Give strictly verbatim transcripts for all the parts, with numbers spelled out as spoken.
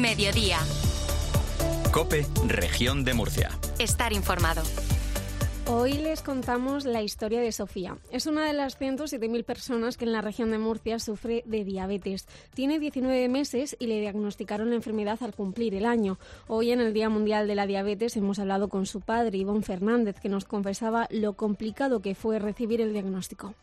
Mediodía. COPE, Región de Murcia. Estar informado. Hoy les contamos la historia de Sofía. Es una de las ciento siete mil personas que en la región de Murcia sufre de diabetes. Tiene diecinueve meses y le diagnosticaron la enfermedad al cumplir el año. Hoy, en el Día Mundial de la Diabetes, hemos hablado con su padre, Iván Fernández, que nos confesaba lo complicado que fue recibir el diagnóstico.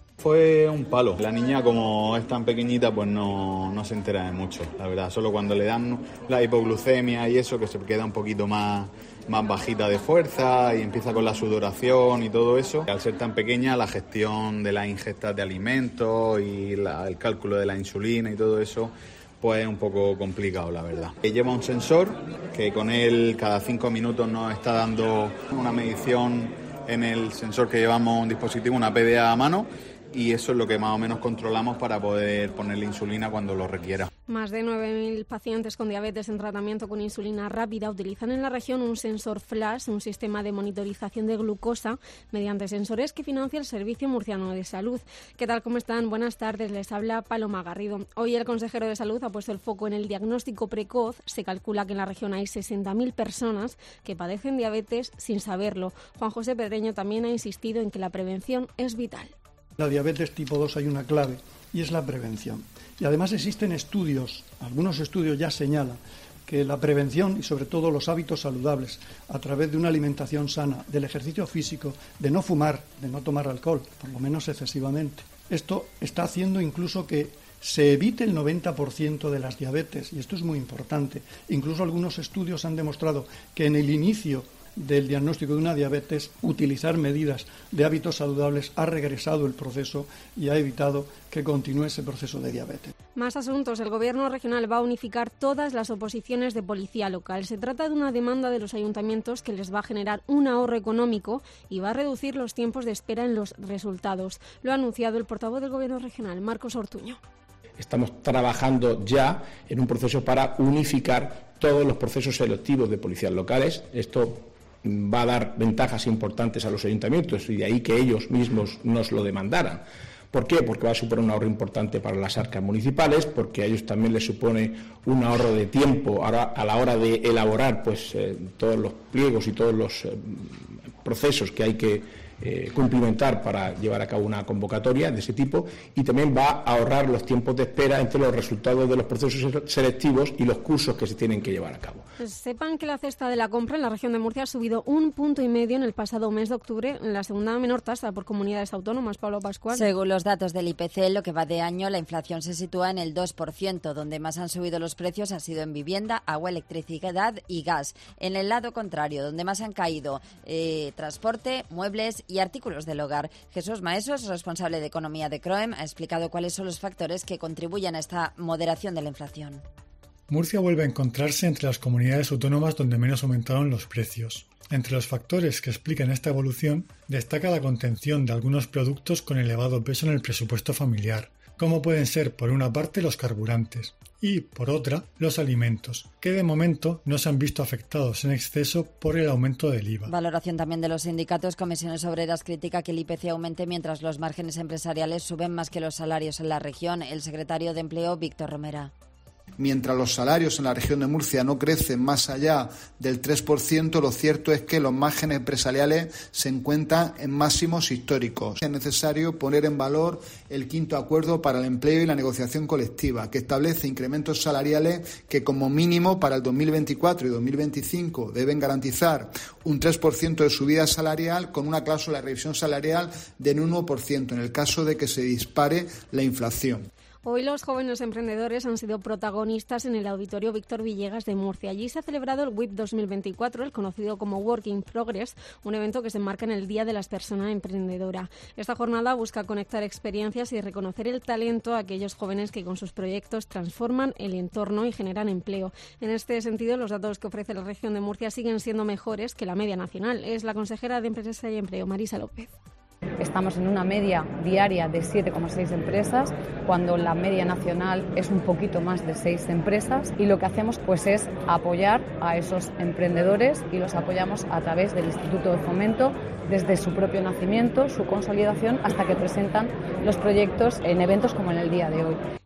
Fue un palo. La niña, como es tan pequeñita, pues no, no se entera de mucho, la verdad. Solo cuando le dan la hipoglucemia y eso, que se queda un poquito más, más bajita de fuerza y empieza con la sudoración y todo eso. Al ser tan pequeña, la gestión de las ingestas de alimentos y la, el cálculo de la insulina y todo eso, pues es un poco complicado, la verdad. Lleva un sensor que con él cada cinco minutos nos está dando una medición en el sensor que llevamos, un dispositivo, una P D A a mano, y eso es lo que más o menos controlamos para poder ponerle insulina cuando lo requiera. Más de nueve mil pacientes con diabetes en tratamiento con insulina rápida utilizan en la región un sensor flash, un sistema de monitorización de glucosa mediante sensores que financia el Servicio Murciano de Salud. ¿Qué tal? ¿Cómo están? Buenas tardes. Les habla Paloma Garrido. Hoy el consejero de Salud ha puesto el foco en el diagnóstico precoz. Se calcula que en la región hay sesenta mil personas que padecen diabetes sin saberlo. Juan José Pedreño también ha insistido en que la prevención es vital. La diabetes tipo dos hay una clave y es la prevención. Y además existen estudios, algunos estudios ya señalan que la prevención y sobre todo los hábitos saludables a través de una alimentación sana, del ejercicio físico, de no fumar, de no tomar alcohol, por lo menos excesivamente. Esto está haciendo incluso que se evite el noventa por ciento de las diabetes y esto es muy importante. Incluso algunos estudios han demostrado que en el inicio del diagnóstico de una diabetes, utilizar medidas de hábitos saludables ha regresado el proceso y ha evitado que continúe ese proceso de diabetes. Más asuntos. El Gobierno regional va a unificar todas las oposiciones de policía local. Se trata de una demanda de los ayuntamientos que les va a generar un ahorro económico y va a reducir los tiempos de espera en los resultados. Lo ha anunciado el portavoz del Gobierno regional, Marcos Ortuño. Estamos trabajando ya en un proceso para unificar todos los procesos selectivos de policías locales. Esto va a dar ventajas importantes a los ayuntamientos y de ahí que ellos mismos nos lo demandaran. ¿Por qué? Porque va a suponer un ahorro importante para las arcas municipales, porque a ellos también les supone un ahorro de tiempo a la hora de elaborar pues eh, todos los pliegos y todos los eh, procesos que hay que eh, cumplimentar para llevar a cabo una convocatoria de ese tipo, y también va a ahorrar los tiempos de espera entre los resultados de los procesos selectivos y los cursos que se tienen que llevar a cabo. Pues sepan que la cesta de la compra en la región de Murcia ha subido un punto y medio en el pasado mes de octubre, en la segunda menor tasa por comunidades autónomas. Pablo Pascual. Según los datos del I P C, lo que va de año, la inflación se sitúa en el dos por ciento. Donde más han subido los precios ha sido en vivienda, agua, electricidad y gas. En el lado contrario, donde más han caído eh, transporte, muebles y artículos del hogar. Jesús Maesos, responsable de Economía de CROEM, ha explicado cuáles son los factores que contribuyen a esta moderación de la inflación. Murcia vuelve a encontrarse entre las comunidades autónomas donde menos aumentaron los precios. Entre los factores que explican esta evolución, destaca la contención de algunos productos con elevado peso en el presupuesto familiar, como pueden ser, por una parte, los carburantes y, por otra, los alimentos, que de momento no se han visto afectados en exceso por el aumento del I V A. Valoración también de los sindicatos. Comisiones Obreras critica que el I P C aumente mientras los márgenes empresariales suben más que los salarios en la región. El secretario de Empleo, Víctor Romera. Mientras los salarios en la región de Murcia no crecen más allá del tres por ciento, lo cierto es que los márgenes empresariales se encuentran en máximos históricos. Es necesario poner en valor el quinto acuerdo para el empleo y la negociación colectiva, que establece incrementos salariales que como mínimo para el dos mil veinticuatro y dos mil veinticinco deben garantizar un tres por ciento de subida salarial con una cláusula de revisión salarial del uno por ciento en el caso de que se dispare la inflación. Hoy los jóvenes emprendedores han sido protagonistas en el Auditorio Víctor Villegas de Murcia. Allí se ha celebrado el W I P dos mil veinticuatro, el conocido como Work in Progress, un evento que se enmarca en el Día de las Personas Emprendedoras. Esta jornada busca conectar experiencias y reconocer el talento a aquellos jóvenes que con sus proyectos transforman el entorno y generan empleo. En este sentido, los datos que ofrece la región de Murcia siguen siendo mejores que la media nacional. Es la consejera de Empresa y Empleo, Marisa López. Estamos en una media diaria de siete coma seis empresas, cuando la media nacional es un poquito más de seis empresas, y lo que hacemos pues es apoyar a esos emprendedores y los apoyamos a través del Instituto de Fomento desde su propio nacimiento, su consolidación, hasta que presentan los proyectos en eventos como en el día de hoy.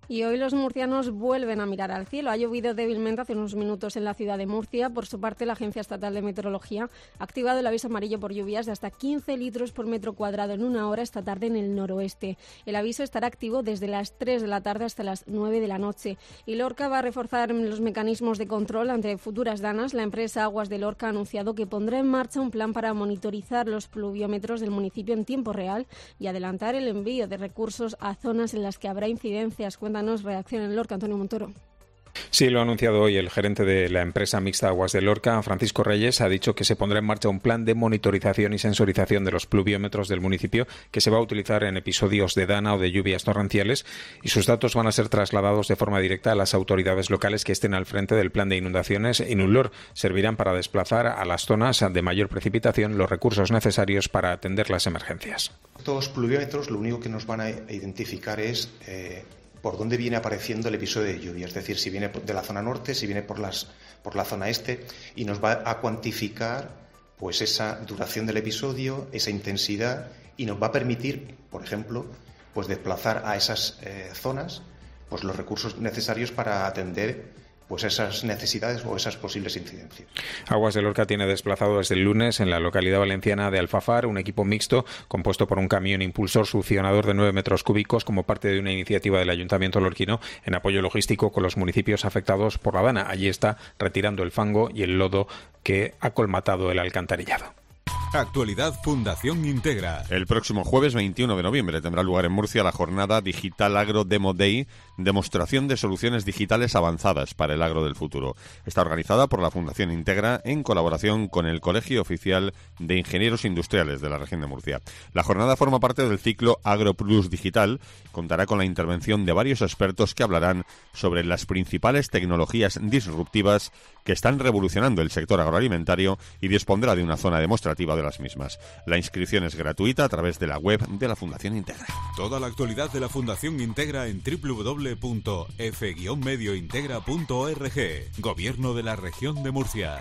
Y hoy los murcianos vuelven a mirar al cielo. Ha llovido débilmente hace unos minutos en la ciudad de Murcia. Por su parte, la Agencia Estatal de Meteorología ha activado el aviso amarillo por lluvias de hasta quince litros por metro cuadrado en una hora esta tarde en el noroeste. El aviso estará activo desde las tres de la tarde hasta las nueve de la noche. Y Lorca va a reforzar los mecanismos de control ante futuras danas. La empresa Aguas de Lorca ha anunciado que pondrá en marcha un plan para monitorizar los pluviómetros del municipio en tiempo real y adelantar el envío de recursos a zonas en las que habrá incidencias. Cuéntanos, reacción en Lorca, Antonio Montoro. Sí, lo ha anunciado hoy el gerente de la empresa mixta Aguas de Lorca, Francisco Reyes. Ha dicho que se pondrá en marcha un plan de monitorización y sensorización de los pluviómetros del municipio que se va a utilizar en episodios de dana o de lluvias torrenciales, y sus datos van a ser trasladados de forma directa a las autoridades locales que estén al frente del plan de inundaciones. Inunlor servirán para desplazar a las zonas de mayor precipitación los recursos necesarios para atender las emergencias. Estos pluviómetros lo único que nos van a identificar es eh, por dónde viene apareciendo el episodio de lluvia, es decir, si viene de la zona norte, si viene por, las, por la zona este, y nos va a cuantificar pues esa duración del episodio, esa intensidad, y nos va a permitir, por ejemplo, pues desplazar a esas eh, zonas pues los recursos necesarios para atender pues esas necesidades o esas posibles incidencias. Aguas de Lorca tiene desplazado desde el lunes en la localidad valenciana de Alfafar un equipo mixto compuesto por un camión impulsor succionador de nueve metros cúbicos como parte de una iniciativa del Ayuntamiento lorquino en apoyo logístico con los municipios afectados por la dana. Allí está retirando el fango y el lodo que ha colmatado el alcantarillado. Actualidad Fundación Integra. El próximo jueves veintiuno de noviembre tendrá lugar en Murcia la jornada Digital Agro Demo Day, demostración de soluciones digitales avanzadas para el agro del futuro. Está organizada por la Fundación Integra en colaboración con el Colegio Oficial de Ingenieros Industriales de la región de Murcia. La jornada forma parte del ciclo Agro Plus Digital. Contará con la intervención de varios expertos que hablarán sobre las principales tecnologías disruptivas que están revolucionando el sector agroalimentario y dispondrá de una zona demostrativa de las mismas. La inscripción es gratuita a través de la web de la Fundación Integra. Toda la actualidad de la Fundación Integra en doble u doble u doble u punto f guion medio integra punto org. Gobierno de la Región de Murcia.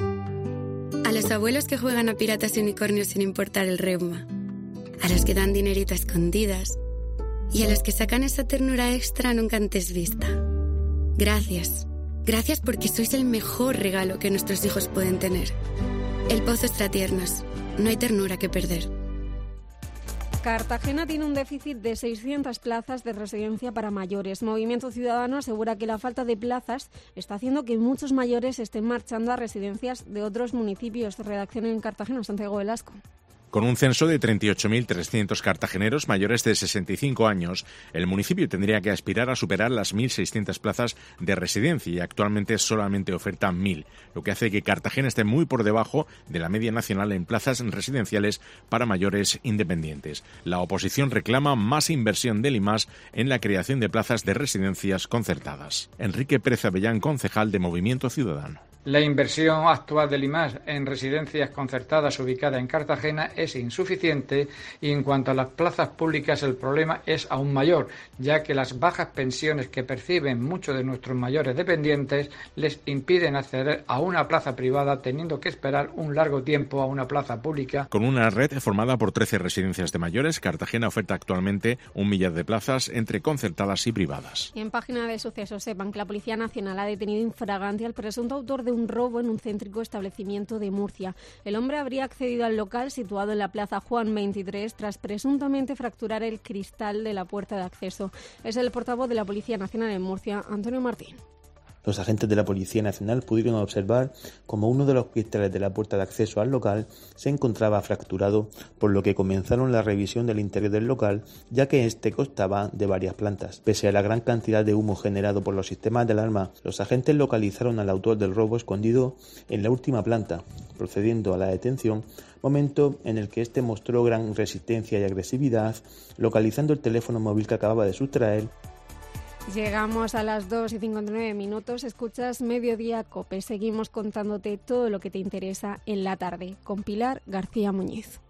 A los abuelos que juegan a piratas y unicornios sin importar el reuma. A los que dan dinerito a escondidas. Y a los que sacan esa ternura extra nunca antes vista. Gracias. Gracias porque sois el mejor regalo que nuestros hijos pueden tener. El Pozo Extratiernos. No hay ternura que perder. Cartagena tiene un déficit de seiscientas plazas de residencia para mayores. Movimiento Ciudadano asegura que la falta de plazas está haciendo que muchos mayores estén marchando a residencias de otros municipios. Redacción en Cartagena, Santiago Velasco. Con un censo de treinta y ocho mil trescientos cartageneros mayores de sesenta y cinco años, el municipio tendría que aspirar a superar las mil seiscientas plazas de residencia y actualmente solamente oferta mil, lo que hace que Cartagena esté muy por debajo de la media nacional en plazas residenciales para mayores independientes. La oposición reclama más inversión del I M A S en la creación de plazas de residencias concertadas. Enrique Pérez Avellán, concejal de Movimiento Ciudadano. La inversión actual del I M A S en residencias concertadas ubicadas en Cartagena es insuficiente y en cuanto a las plazas públicas el problema es aún mayor, ya que las bajas pensiones que perciben muchos de nuestros mayores dependientes les impiden acceder a una plaza privada teniendo que esperar un largo tiempo a una plaza pública. Con una red formada por trece residencias de mayores, Cartagena oferta actualmente un millar de plazas entre concertadas y privadas. En página de sucesos sepan que la Policía Nacional ha detenido infragante al presunto autor de un robo en un céntrico establecimiento de Murcia. El hombre habría accedido al local situado en la plaza Juan veintitrés tras presuntamente fracturar el cristal de la puerta de acceso. Es el portavoz de la Policía Nacional en Murcia, Antonio Martín. Los agentes de la Policía Nacional pudieron observar como uno de los cristales de la puerta de acceso al local se encontraba fracturado, por lo que comenzaron la revisión del interior del local, ya que este constaba de varias plantas. Pese a la gran cantidad de humo generado por los sistemas de alarma, los agentes localizaron al autor del robo escondido en la última planta, procediendo a la detención, momento en el que este mostró gran resistencia y agresividad, localizando el teléfono móvil que acababa de sustraer. Llegamos a las dos y cincuenta y nueve minutos, escuchas Mediodía COPE. Seguimos contándote todo lo que te interesa en la tarde con Pilar García Muñiz.